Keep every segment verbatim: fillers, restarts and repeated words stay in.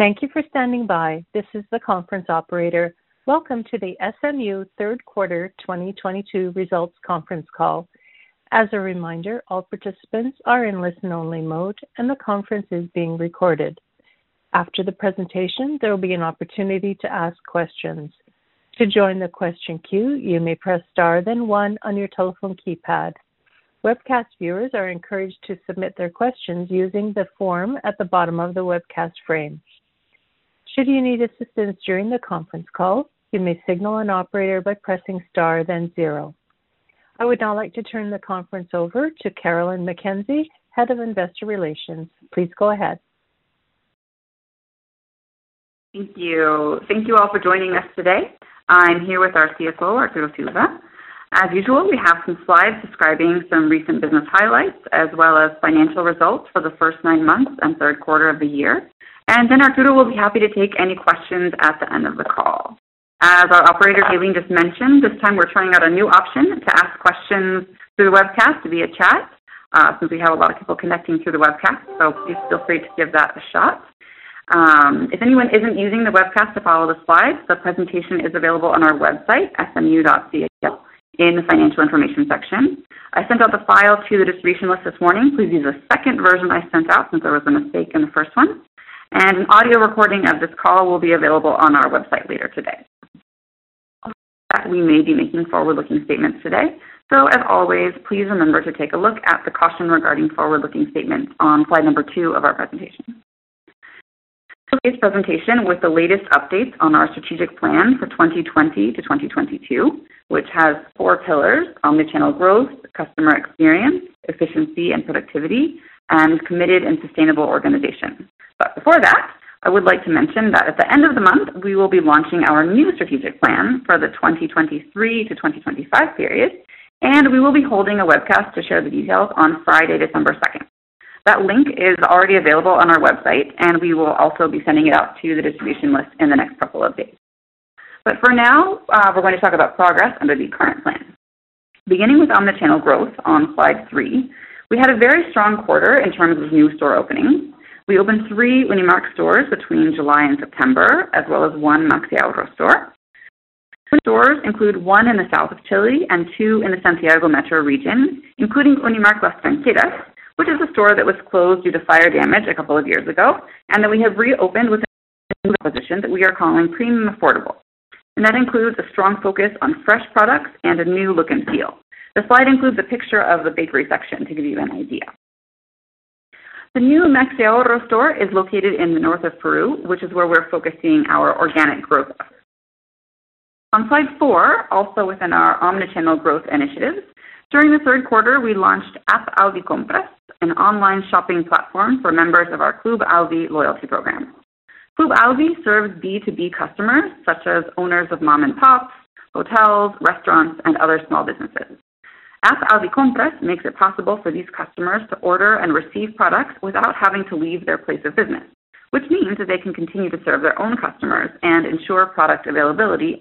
Thank you for standing by. This is the conference operator. Welcome to the S M U third quarter twenty twenty-two results conference call. As a reminder, all participants are in listen-only mode, and the conference is being recorded. After the presentation, there will be an opportunity to ask questions. To join the question queue, you may press star then one on your telephone keypad. Webcast viewers are encouraged to submit their questions using the form at the bottom of the webcast frame. Should you need assistance during the conference call, you may signal an operator by pressing star then zero. I would now like to turn the conference over to Carolyn McKenzie, Head of Investor Relations. Please go ahead. Thank you. Thank you all for joining us today. I'm here with our C F O, Arturo Silva. As usual, we have some slides describing some recent business highlights as well as financial results for the first nine months and third quarter of the year. And then Arturo will be happy to take any questions at the end of the call. As our operator, Aileen, just mentioned, this time we're trying out a new option to ask questions through the webcast via chat, uh, since we have a lot of people connecting through the webcast, so please feel free to give that a shot. Um, if anyone isn't using the webcast to follow the slides, the presentation is available on our website, s m u dot c a in the financial information section. I sent out the file to the distribution list this morning. Please use the second version I sent out since there was a mistake in the first one. And an audio recording of this call will be available on our website later today. We may be making forward-looking statements today. So as always, please remember to take a look at the caution regarding forward-looking statements on slide number two of our presentation. Today's presentation with the latest updates on our strategic plan for twenty twenty to twenty twenty-two, which has four pillars: omnichannel growth, customer experience, efficiency and productivity, and committed and sustainable organization. But before that, I would like to mention that at the end of the month, we will be launching our new strategic plan for the twenty twenty-three to twenty twenty-five period, and we will be holding a webcast to share the details on Friday, December second. That link is already available on our website, and we will also be sending it out to the distribution list in the next couple of days. But for now, uh, we're going to talk about progress under the current plan. Beginning with omnichannel growth on slide three, we had a very strong quarter in terms of new store openings. We opened three Unimark stores between July and September, as well as one Maxi Ahorro store. Stores include one in the south of Chile and two in the Santiago metro region, including Unimark Las Tranqueras, which is a store that was closed due to fire damage a couple of years ago, and that we have reopened with a new proposition that we are calling Premium Affordable. And that includes a strong focus on fresh products and a new look and feel. The slide includes a picture of the bakery section to give you an idea. The new Maxi Ahorro store is located in the north of Peru, which is where we're focusing our organic growth efforts. On slide four, also within our omnichannel growth initiatives, during the third quarter, we launched App Alvi Compras, an online shopping platform for members of our Club Alvi loyalty program. Club Alvi serves B two B customers, such as owners of mom and pops, hotels, restaurants, and other small businesses. App Alvi Compras makes it possible for these customers to order and receive products without having to leave their place of business, which means that they can continue to serve their own customers and ensure product availability.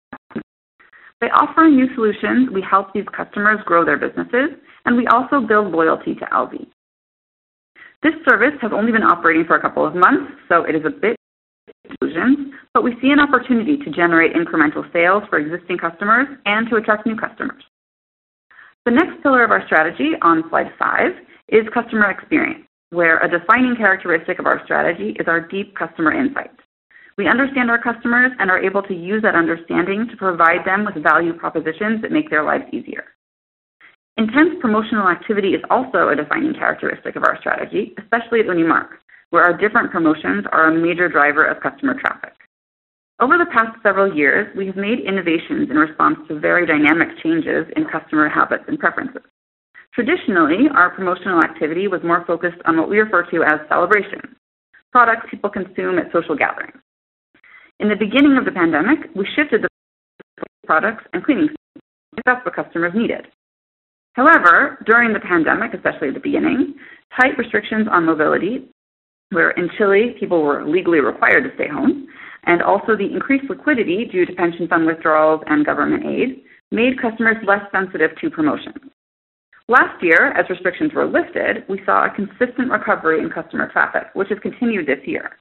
By offering new solutions, we help these customers grow their businesses, and we also build loyalty to Alvi. This service has only been operating for a couple of months, so it is a bit solutions, but we see an opportunity to generate incremental sales for existing customers and to attract new customers. The next pillar of our strategy on slide five is customer experience, where a defining characteristic of our strategy is our deep customer insight. We understand our customers and are able to use that understanding to provide them with value propositions that make their lives easier. Intense promotional activity is also a defining characteristic of our strategy, especially at Unimark, where our different promotions are a major driver of customer traffic. Over the past several years, we have made innovations in response to very dynamic changes in customer habits and preferences. Traditionally, our promotional activity was more focused on what we refer to as celebrations, products people consume at social gatherings. In the beginning of the pandemic, we shifted the products and cleaning if that's what customers needed. However, during the pandemic, especially at the beginning, tight restrictions on mobility, where in Chile people were legally required to stay home, and also the increased liquidity due to pension fund withdrawals and government aid, made customers less sensitive to promotions. Last year, as restrictions were lifted, we saw a consistent recovery in customer traffic, which has continued this year.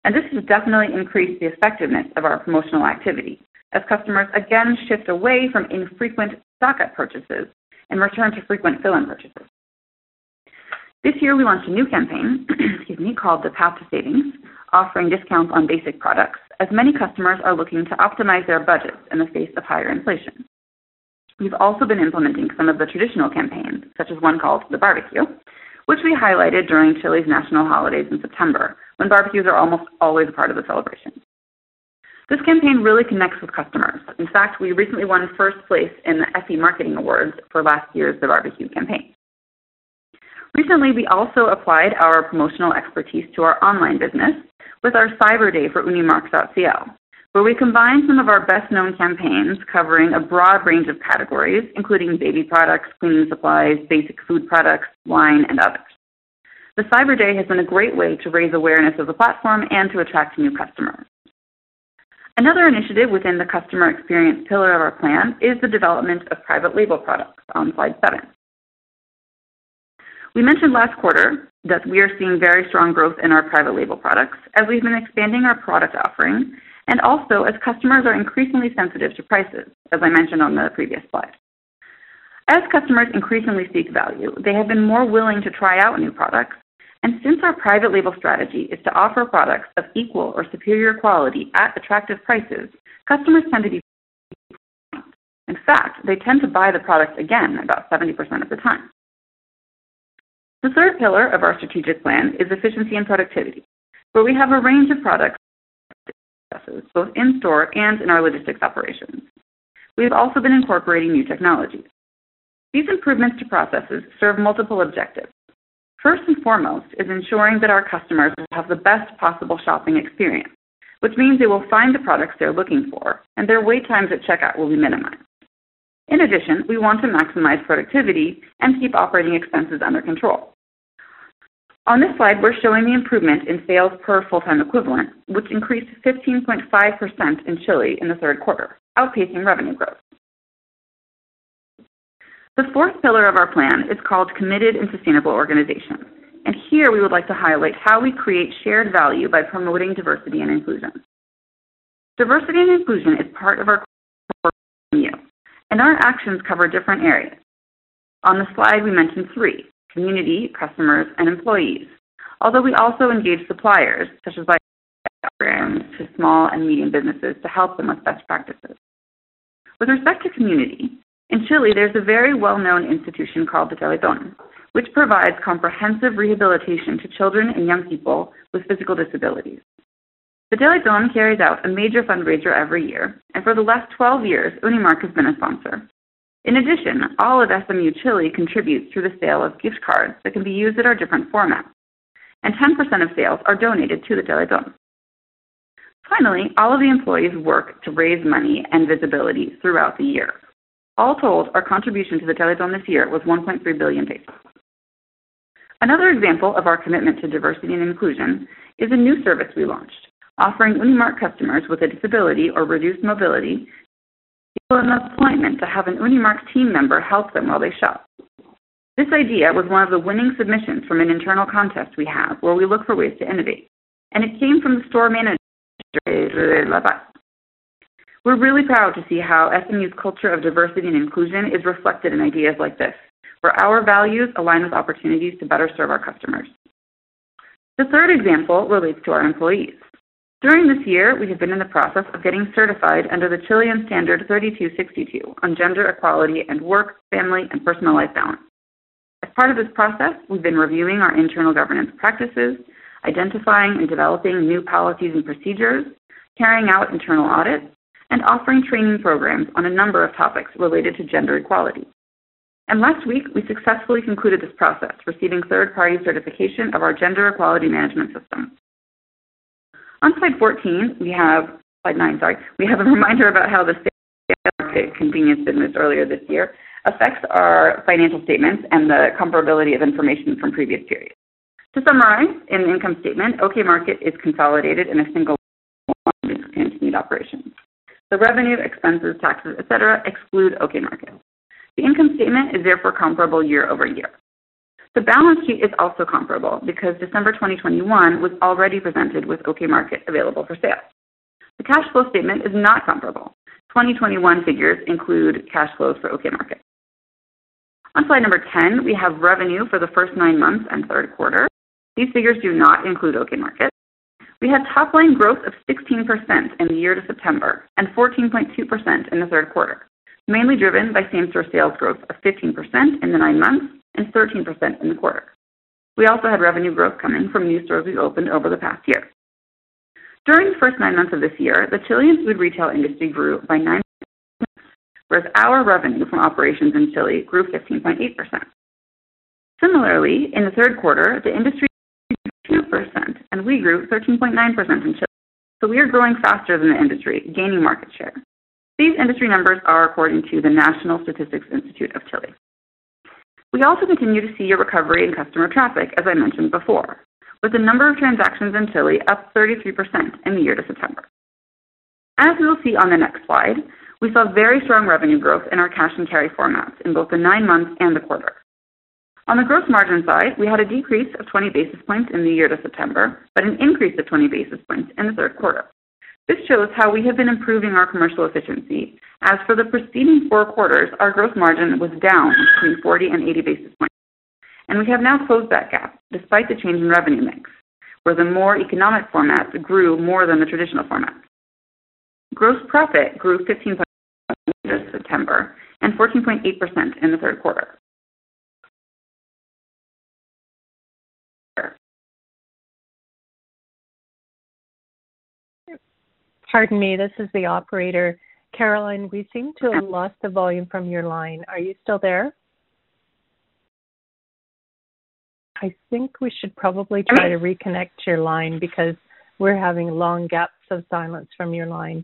And this has definitely increased the effectiveness of our promotional activity, as customers again shift away from infrequent stock-up purchases and return to frequent fill-in purchases. This year we launched a new campaign excuse me, called The Path to Savings, offering discounts on basic products, as many customers are looking to optimize their budgets in the face of higher inflation. We've also been implementing some of the traditional campaigns, such as one called The Barbecue, which we highlighted during Chile's national holidays in September, when barbecues are almost always a part of the celebration. This campaign really connects with customers. In fact, we recently won first place in the Effie Marketing Awards for last year's The Barbecue campaign. Recently, we also applied our promotional expertise to our online business with our Cyber Day for Unimark dot c l, where we combined some of our best-known campaigns covering a broad range of categories, including baby products, cleaning supplies, basic food products, wine, and others. The Cyber Day has been a great way to raise awareness of the platform and to attract new customers. Another initiative within the customer experience pillar of our plan is the development of private label products on slide seven. We mentioned last quarter that we are seeing very strong growth in our private label products as we've been expanding our product offering and also as customers are increasingly sensitive to prices, as I mentioned on the previous slide. As customers increasingly seek value, they have been more willing to try out new products, and since our private label strategy is to offer products of equal or superior quality at attractive prices, customers tend to be in fact, they tend to buy the product again about seventy percent of the time. The third pillar of our strategic plan is efficiency and productivity, where we have a range of products both in-store and in our logistics operations. We have also been incorporating new technologies. These improvements to processes serve multiple objectives. First and foremost is ensuring that our customers will have the best possible shopping experience, which means they will find the products they're looking for, and their wait times at checkout will be minimized. In addition, we want to maximize productivity and keep operating expenses under control. On this slide, we're showing the improvement in sales per full-time equivalent, which increased fifteen point five percent in Chile in the third quarter, outpacing revenue growth. The fourth pillar of our plan is called Committed and Sustainable Organization, and here we would like to highlight how we create shared value by promoting diversity and inclusion. Diversity and inclusion is part of our core value, and our actions cover different areas. On the slide, we mentioned three: community, customers, and employees, although we also engage suppliers, such as by programs to small and medium businesses to help them with best practices. With respect to community, in Chile, there's a very well-known institution called the Teletón, which provides comprehensive rehabilitation to children and young people with physical disabilities. The Teletón carries out a major fundraiser every year, and for the last twelve years, Unimark has been a sponsor. In addition, all of S M U Chile contributes through the sale of gift cards that can be used at our different formats, and ten percent of sales are donated to the Teletón. Finally, all of the employees work to raise money and visibility throughout the year. All told, our contribution to the Teletón this year was one point three billion pesos. Another example of our commitment to diversity and inclusion is a new service we launched, offering Unimark customers with a disability or reduced mobility an appointment to have an Unimark team member help them while they shop. This idea was one of the winning submissions from an internal contest we have where we look for ways to innovate, and it came from the store manager. We're really proud to see how S M U's culture of diversity and inclusion is reflected in ideas like this, where our values align with opportunities to better serve our customers. The third example relates to our employees. During this year, we have been in the process of getting certified under the Chilean Standard thirty-two sixty-two on gender equality and work, family, and personal life balance. As part of this process, we've been reviewing our internal governance practices, identifying and developing new policies and procedures, carrying out internal audits, and offering training programs on a number of topics related to gender equality. And last week, we successfully concluded this process, receiving third-party certification of our gender equality management system. On slide fourteen, we have, slide nine, sorry, we have a reminder about how the sales market convenience business earlier this year affects our financial statements and the comparability of information from previous periods. To summarize, in the income statement, OK Market is consolidated in a single line of continued operations. The revenue, expenses, taxes, et cetera exclude OK Market. The income statement is therefore comparable year over year. The balance sheet is also comparable because December twenty twenty-one was already presented with OK Market available for sale. The cash flow statement is not comparable. twenty twenty-one figures include cash flows for OK Market. On slide number ten, we have revenue for the first nine months and third quarter. These figures do not include OK Market. We had top-line growth of sixteen percent in the year to September and fourteen point two percent in the third quarter, mainly driven by same-store sales growth of fifteen percent in the nine months and thirteen percent in the quarter. We also had revenue growth coming from new stores we opened over the past year. During the first nine months of this year, the Chilean food retail industry grew by nine percent, whereas our revenue from operations in Chile grew fifteen point eight percent. Similarly, in the third quarter, the industry grew two percent, and we grew thirteen point nine percent in Chile. So we are growing faster than the industry, gaining market share. These industry numbers are according to the National Statistics Institute of Chile. We also continue to see a recovery in customer traffic, as I mentioned before, with the number of transactions in Chile up thirty-three percent in the year to September. As we will see on the next slide, we saw very strong revenue growth in our cash and carry formats in both the nine months and the quarter. On the gross margin side, we had a decrease of twenty basis points in the year to September, but an increase of twenty basis points in the third quarter. This shows how we have been improving our commercial efficiency, as for the preceding four quarters, our gross margin was down between forty and eighty basis points. And we have now closed that gap, despite the change in revenue mix, where the more economic formats grew more than the traditional formats. Gross profit grew fifteen point eight percent in September and fourteen point eight percent in the third quarter. Pardon me, this is the operator. Caroline, we seem to have lost the volume from your line. Are you still there? I think we should probably try to reconnect your line because we're having long gaps of silence from your line.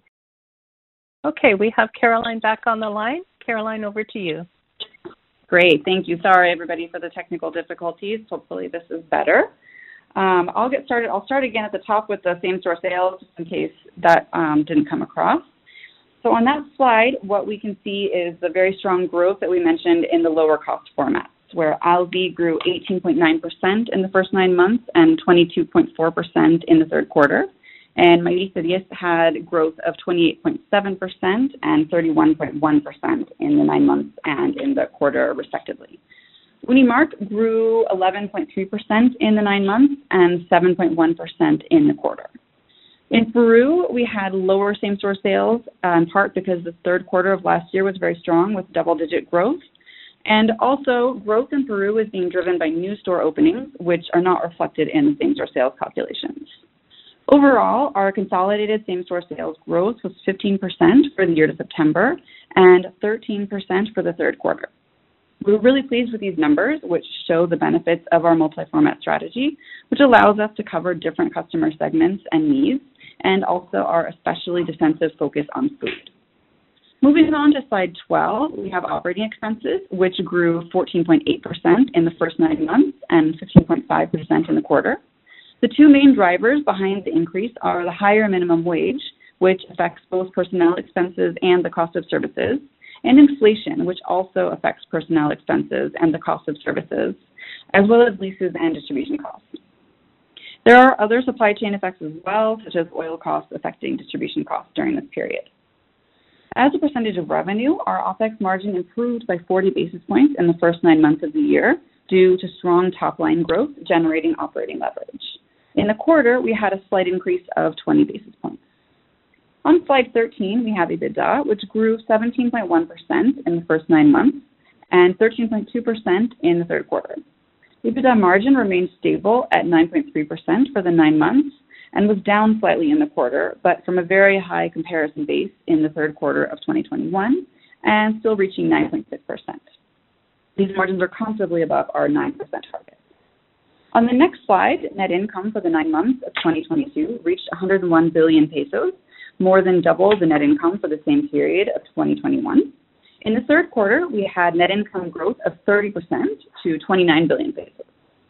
Okay, we have Caroline back on the line. Caroline, over to you. Great, thank you. Sorry, everybody, for the technical difficulties. Hopefully this is better. Um, I'll get started. I'll start again at the top with the same-store sales, just in case that um, didn't come across. So on that slide, what we can see is the very strong growth that we mentioned in the lower-cost formats, where Alvi grew eighteen point nine percent in the first nine months and twenty-two point four percent in the third quarter. And Mayorista diez had growth of twenty-eight point seven percent and thirty-one point one percent in the nine months and in the quarter, respectively. Unimark grew eleven point three percent in the nine months and seven point one percent in the quarter. In Peru, we had lower same-store sales, uh, in part because the third quarter of last year was very strong with double-digit growth. And also, growth in Peru is being driven by new store openings, which are not reflected in the same-store sales calculations. Overall, our consolidated same-store sales growth was fifteen percent for the year to September and thirteen percent for the third quarter. We're really pleased with these numbers, which show the benefits of our multi-format strategy, which allows us to cover different customer segments and needs, and also our especially defensive focus on food. Moving on to slide twelve, we have operating expenses, which grew fourteen point eight percent in the first nine months and fifteen point five percent in the quarter. The two main drivers behind the increase are the higher minimum wage, which affects both personnel expenses and the cost of services, and inflation, which also affects personnel expenses and the cost of services, as well as leases and distribution costs. There are other supply chain effects as well, such as oil costs affecting distribution costs during this period. As a percentage of revenue, our OPEX margin improved by forty basis points in the first nine months of the year due to strong top-line growth generating operating leverage. In the quarter, we had a slight increase of twenty basis points. On slide thirteen, we have EBITDA, which grew seventeen point one percent in the first nine months and thirteen point two percent in the third quarter. EBITDA margin remained stable at nine point three percent for the nine months and was down slightly in the quarter, but from a very high comparison base in the third quarter of twenty twenty-one and still reaching nine point six percent. These margins are comfortably above our nine percent target. On the next slide, net income for the nine months of twenty twenty-two reached one hundred one billion pesos, more than double the net income for the same period of twenty twenty-one. In the third quarter, we had net income growth of thirty percent to twenty-nine billion pesos.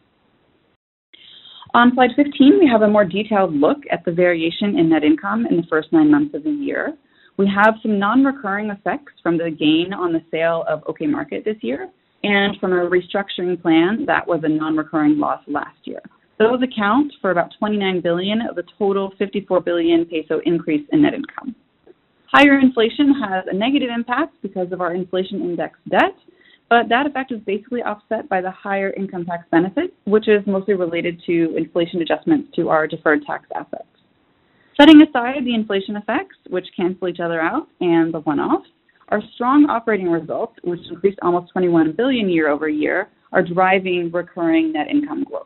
On slide fifteen, we have a more detailed look at the variation in net income in the first nine months of the year. We have some non-recurring effects from the gain on the sale of OK Market this year, and from a restructuring plan that was a non-recurring loss last year. Those account for about twenty-nine billion dollars of the total fifty-four billion peso increase in net income. Higher inflation has a negative impact because of our inflation index debt, but that effect is basically offset by the higher income tax benefit, which is mostly related to inflation adjustments to our deferred tax assets. Setting aside the inflation effects, which cancel each other out, and the one-offs, our strong operating results, which increased almost twenty-one billion dollars year over year, are driving recurring net income growth.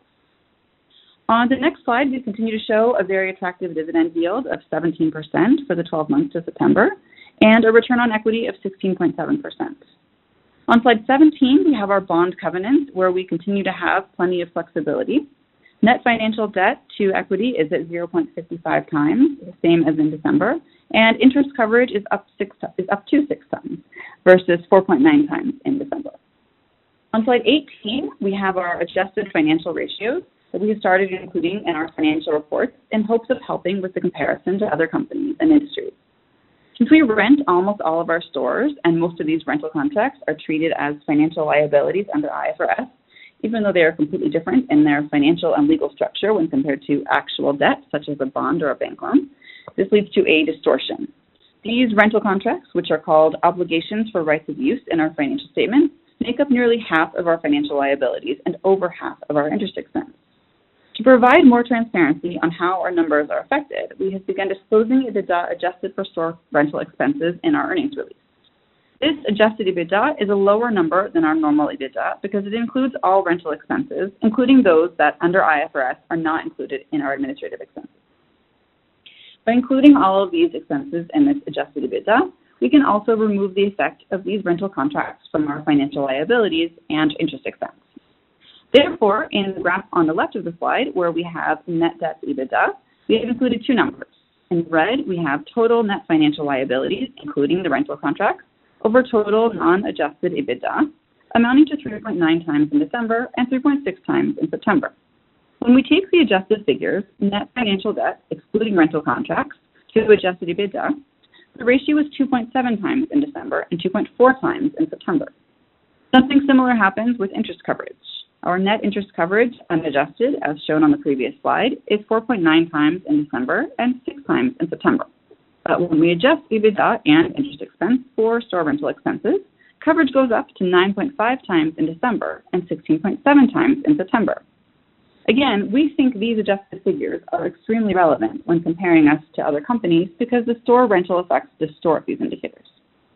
On the next slide, we continue to show a very attractive dividend yield of seventeen percent for the twelve months to September, and a return on equity of sixteen point seven percent. On slide seventeen, we have our bond covenants, where we continue to have plenty of flexibility. Net financial debt to equity is at zero point five five times, the same as in December, and interest coverage is up, six, is up to six times versus four point nine times in December. On slide eighteen, we have our adjusted financial ratios that we have started including in our financial reports in hopes of helping with the comparison to other companies and industries. Since we rent almost all of our stores, and most of these rental contracts are treated as financial liabilities under I F R S, even though they are completely different in their financial and legal structure when compared to actual debt, such as a bond or a bank loan, this leads to a distortion. These rental contracts, which are called obligations for rights of use in our financial statements, make up nearly half of our financial liabilities and over half of our interest expense. To provide more transparency on how our numbers are affected, we have begun disclosing EBITDA adjusted for store rental expenses in our earnings release. This adjusted EBITDA is a lower number than our normal EBITDA because it includes all rental expenses, including those that under I F R S are not included in our administrative expenses. By including all of these expenses in this adjusted EBITDA, we can also remove the effect of these rental contracts from our financial liabilities and interest expense. Therefore, in the graph on the left of the slide, where we have net debt to EBITDA, we have included two numbers. In red, we have total net financial liabilities, including the rental contracts, over total non-adjusted EBITDA, amounting to three point nine times in December and three point six times in September. When we take the adjusted figures, net financial debt, excluding rental contracts, to adjusted EBITDA, the ratio is two point seven times in December and two point four times in September. Something similar happens with interest coverage. Our net interest coverage, unadjusted, as shown on the previous slide, is four point nine times in December and six times in September. But when we adjust EBITDA and interest expense for store rental expenses, coverage goes up to nine point five times in December and sixteen point seven times in September. Again, we think these adjusted figures are extremely relevant when comparing us to other companies because the store rental effects distort these indicators.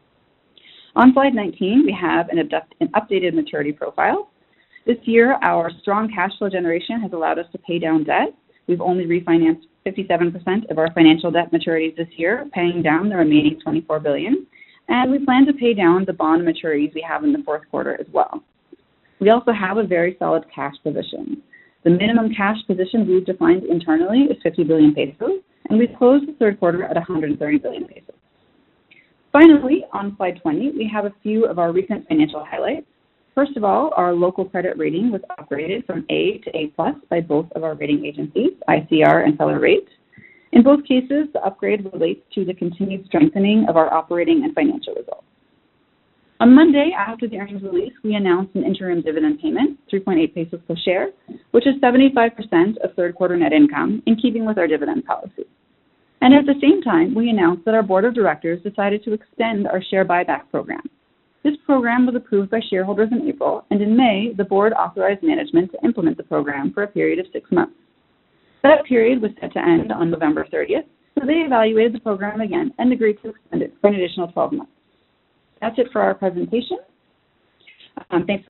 On slide nineteen, we have an, an updated maturity profile. This year, our strong cash flow generation has allowed us to pay down debt. We've only refinanced fifty-seven percent of our financial debt maturities this year, paying down the remaining twenty-four billion dollars, and we plan to pay down the bond maturities we have in the fourth quarter as well. We also have a very solid cash position. The minimum cash position we've defined internally is fifty billion pesos, and we closed the third quarter at one hundred thirty billion pesos. Finally, on slide twenty, we have a few of our recent financial highlights. First of all, our local credit rating was upgraded from A to A plus by both of our rating agencies, I C R and Feller Rate. In both cases, the upgrade relates to the continued strengthening of our operating and financial results. On Monday, after the earnings release, we announced an interim dividend payment, three point eight pesos per share, which is seventy-five percent of third quarter net income, in keeping with our dividend policy. And at the same time, we announced that our board of directors decided to extend our share buyback program. This program was approved by shareholders in April, and in May, the board authorized management to implement the program for a period of six months. That period was set to end on November thirtieth, so they evaluated the program again and agreed to extend it for an additional twelve months. That's it for our presentation. Um, thanks.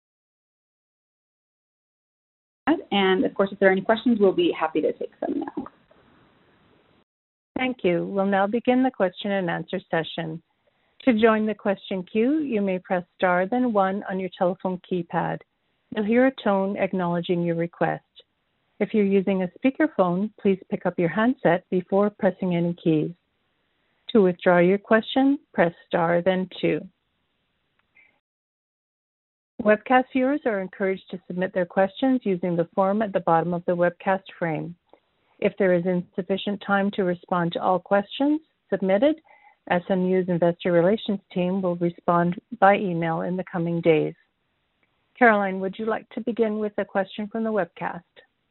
And of course, if there are any questions, we'll be happy to take them now. Thank you. We'll now begin the question and answer session. To join the question queue, you may press star then one on your telephone keypad. You'll hear a tone acknowledging your request. If you're using a speakerphone, please pick up your handset before pressing any keys. To withdraw your question, press star then two. Webcast viewers are encouraged to submit their questions using the form at the bottom of the webcast frame. If there is insufficient time to respond to all questions submitted, S M U's Investor Relations team will respond by email in the coming days. Caroline, would you like to begin with a question from the webcast?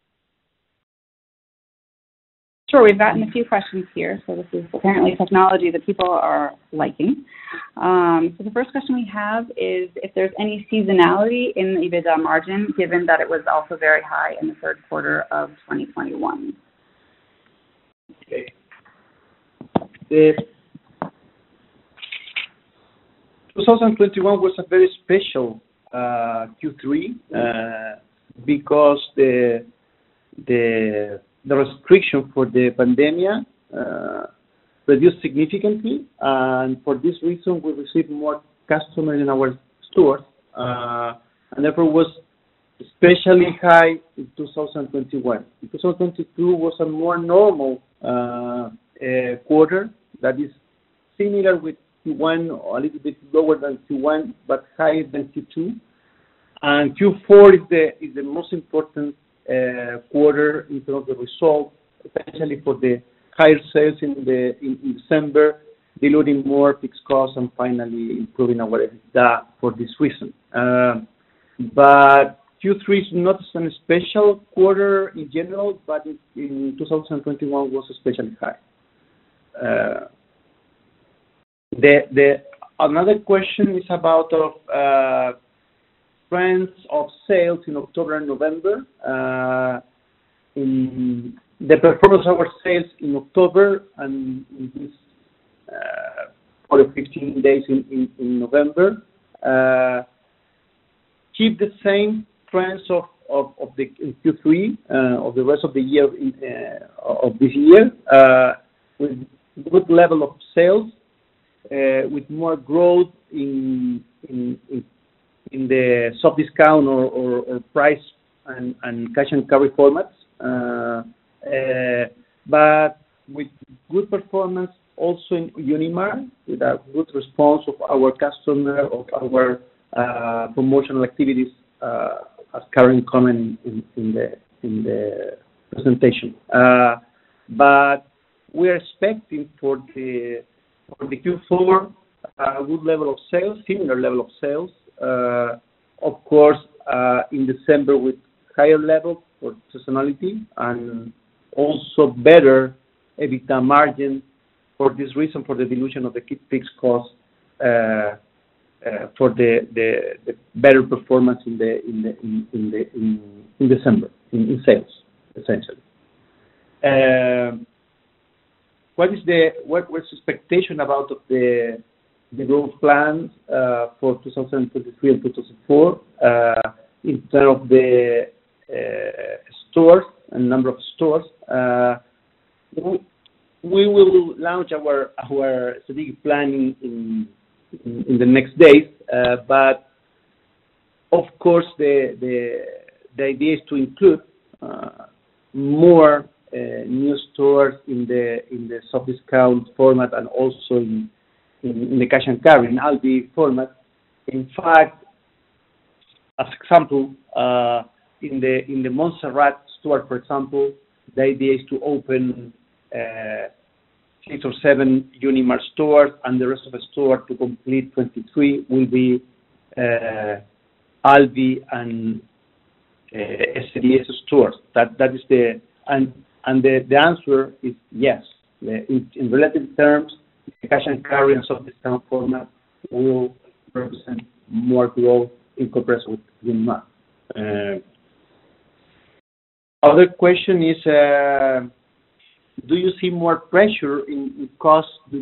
Sure, we've gotten a few questions here, so this is apparently technology that people are liking. Um, so the first question we have is if there's any seasonality in the EBITDA margin, given that it was also very high in the third quarter of twenty twenty-one. Okay. The twenty twenty-one was a very special uh, Q three uh, because the the the restriction for the pandemic uh, reduced significantly, and for this reason we received more customers in our stores, uh, and therefore was especially high in two thousand twenty-one. In two thousand twenty-two was a more normal uh, uh, quarter that is similar with Q one, or a little bit lower than Q one, but higher than Q two. And Q four is the is the most important uh, quarter in terms of the result, especially for the higher sales in the in, in December, diluting more fixed costs and finally improving our EBITDA for this reason. Uh, but Q three is not a special quarter in general, but in, in two thousand twenty-one was especially high. Uh, the the another question is about of uh, trends of sales in October and November. Uh, in the performance of our sales in October and in this uh, for the fifteen days in, in, in November uh, keep the same trends of, of, of the Q three uh, of the rest of the year in, uh, of this year uh, with good level of sales uh, with more growth in in, in in the soft discount or, or, or price and, and cash and carry formats, uh, uh, but with good performance also in Unimar, with a good response of our customer, of our uh, promotional activities, uh, as Karen commented in, in the in the presentation. Uh, but we are expecting for the for the Q four a good level of sales, similar level of sales. Uh, of course, uh, in December with higher level for seasonality and also better EBITDA margin for this reason, for the dilution of the fixed costs, uh, uh, for the, the, the better performance in the in the in, in the in, in December in, in sales essentially. Uh, what is the what was expectation about of the the growth plans uh, for two thousand twenty-three and two thousand four uh, in terms of the uh, stores and number of stores. Uh, we, we will launch our our strategic planning in in, in the next days, uh, but of course the the the idea is to include uh, more uh, new stores in the in the soft discount format and also in In, in the cash and carry, in Aldi format. In fact, as example, uh, in the in the Montserrat store, for example, the idea is to open uh, six or seven Unimar stores, and the rest of the store to complete twenty-three will be uh, Aldi and uh, S D S stores. That that is the and and the, the answer is yes. The, in, in relative terms, the cash and carry and soft discount format will represent more growth in comparison with Unimar. Uh, other question is, uh, do you see more pressure in, in cost due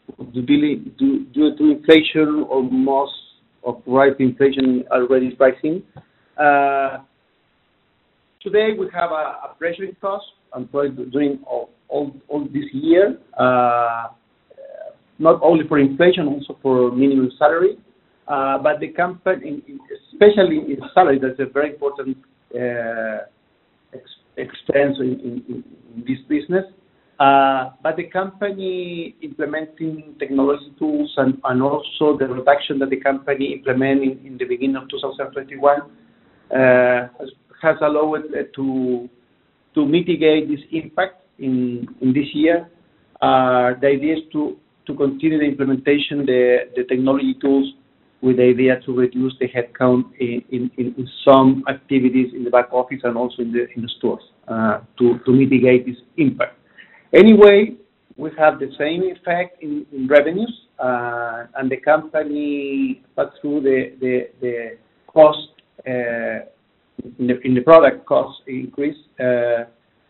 to inflation or most of rising inflation already pricing? Uh, today we have a, a pressure in cost and probably during all, all, all this year. Uh, not only for inflation, also for minimum salary. Uh, but the company, especially in salary, that's a very important uh, ex- expense in, in, in this business. Uh, but the company implementing technology tools and, and also the reduction that the company implemented in, in the beginning of two thousand twenty-one uh, has, has allowed it to to mitigate this impact in, in this year. Uh, the idea is to to continue the implementation, the, the technology tools with the idea to reduce the headcount in, in, in some activities in the back office and also in the in the stores uh, to, to mitigate this impact. Anyway, we have the same effect in, in revenues, uh, and the company passed through the, the, the cost uh, in, the, in the product cost increase uh, uh,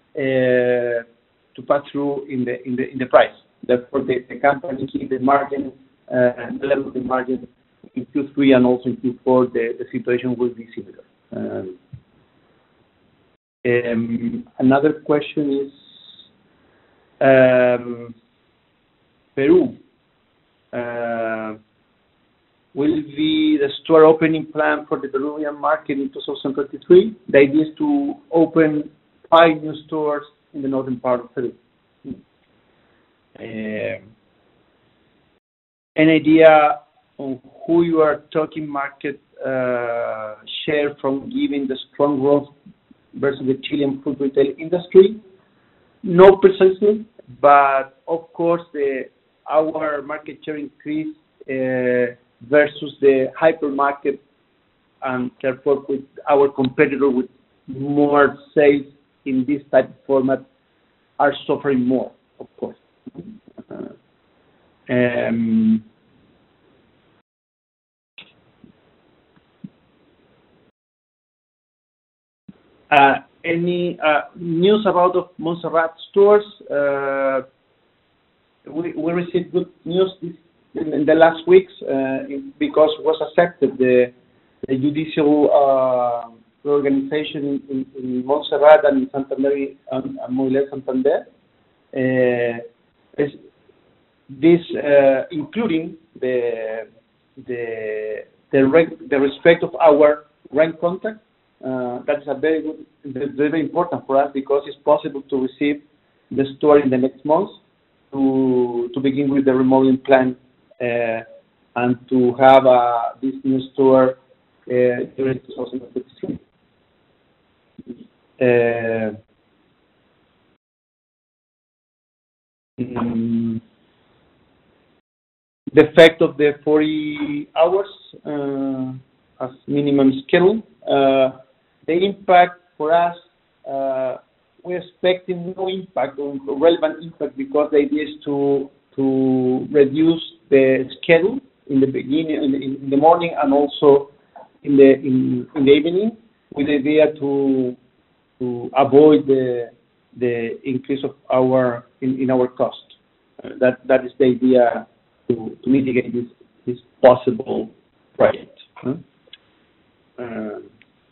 to pass through in the in the in the price. Therefore, the, the company keep the margin, uh, the level of the margin in Q three and also in Q four. The, the situation will be similar. Um, um, another question is um, Peru. Uh, will be the store opening plan for the Peruvian market in two thousand twenty-three. The idea is to open five new stores in the northern part of Peru. Uh, an idea on who you are talking market uh, share from giving the strong growth versus the Chilean food retail industry? No precisely, but of course the our market share increase uh, versus the hypermarket, and therefore with our competitor with more sales in this type of format are suffering more, of course. Uh, um, uh, any uh, news about the Montserrat stores? Uh, we, we received good news this, in, in the last weeks uh, because it was accepted the, the judicial uh, reorganization in, in, in Montserrat and in Santander and, and Movilidad Santander. Uh, this uh, including the the the, reg, the respect of our rent contract. Uh, that's a very good, very important for us because it's possible to receive the store in the next month to to begin with the remodeling plan uh, and to have uh, this new store uh, during two thousand twenty-three. Uh, mm, the effect of the forty hours uh, as minimum schedule. Uh, the impact for us, uh, we're expecting no impact or relevant impact because the idea is to to reduce the schedule in the beginning, in the, in the morning, and also in the in, in the evening, with the idea to to avoid the the increase of our in, in our cost. Uh, that that is the idea to, to mitigate this this possible project. Huh? Uh,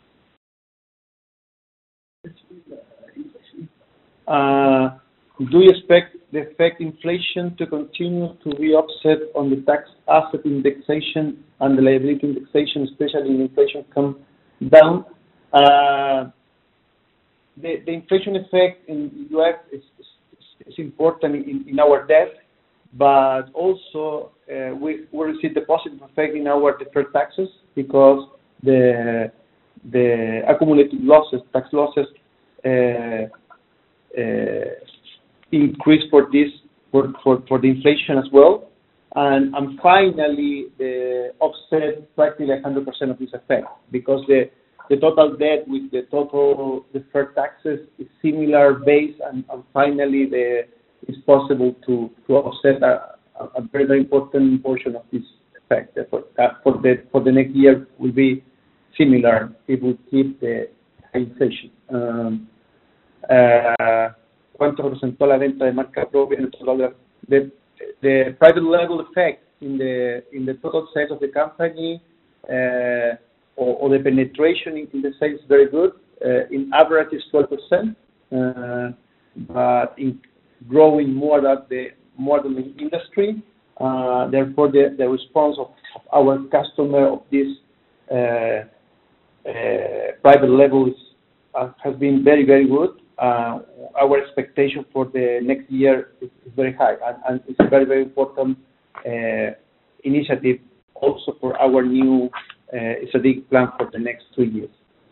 uh, do you expect the effect inflation to continue to be offset on the tax asset indexation and the liability indexation, especially when inflation comes down? Uh, the, the inflation effect in the U S is, is, is important in, in our debt, but also uh, we, we receive the positive effect in our deferred taxes because the the accumulated losses, tax losses, uh, uh, increase for this for, for, for the inflation as well, and and finally the offset practically one hundred percent of this effect because the the total debt with the total deferred taxes is similar base, and, and finally the it's possible to to offset a, a very very important portion of this effect. For uh, for the for the next year will be similar if we keep the inflation. Um, uh, ¿Cuánto representó la venta de marca propia en el total? The, the private label effect in the in the total sales of the company uh, or, or the penetration in, in the sales is very good. Uh, in average is twelve percent, uh, but in growing more than the more than the industry. Uh, therefore, the, the response of, of our customer of this uh, uh, private label is, uh, has been very very good. Uh, our expectation for the next year is, is very high, and, and it's a very very important uh, initiative also for our new uh, strategic plan for the next two years.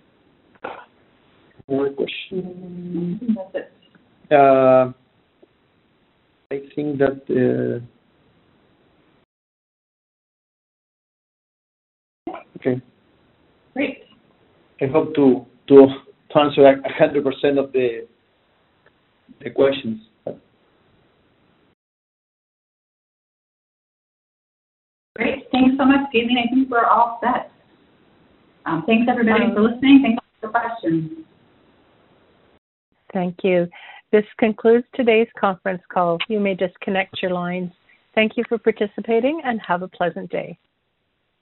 More question? That's it. Uh, I think that. Uh, Okay. Great. I hope to to, to answer one hundred percent of the the questions. Great. Thanks so much, Caitlin. I think we're all set. Um, thanks, everybody, Um, for listening. Thanks for the questions. Thank you. This concludes today's conference call. You may disconnect your lines. Thank you for participating and have a pleasant day.